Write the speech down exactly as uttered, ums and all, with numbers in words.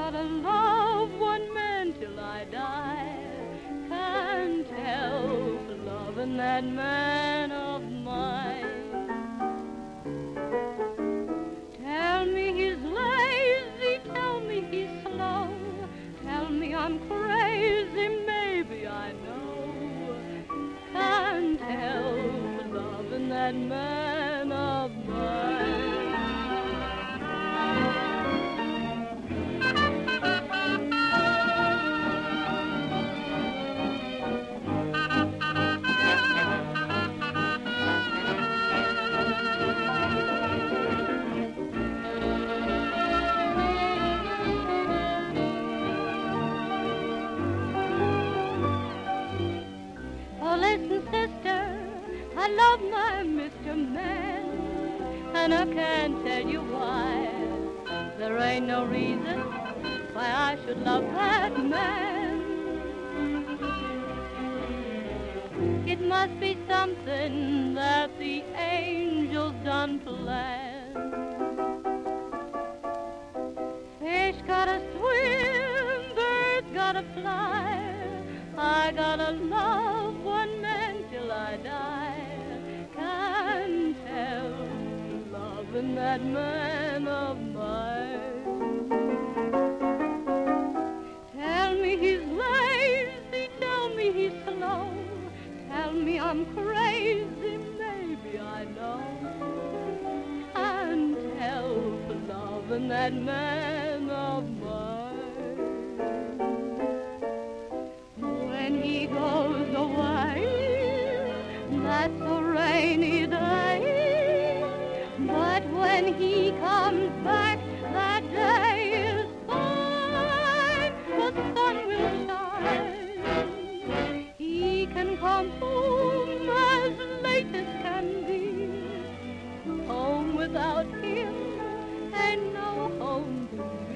gotta love one man till I die. Can't help loving that man of mine. Tell me he's lazy, tell me he's slow, tell me I'm crazy, maybe I know. Can't help loving that man of mine. Oh, listen, sister, I love my Mister Man, and I can't tell you why. There ain't no reason why I should love that man. It must be something that the angels done planned. Fish gotta swim, birds gotta fly. I gotta love one man till I die. Can't help loving that man of mine. Tell me he's lazy, tell me he's slow, tell me I'm crazy, maybe I know. Can't help loving that man of mine. When he goes away, that's a rainy day. But when he comes back, that day is fine. The sun will shine. He can come home as late as can be. Home without him ain't no home to me.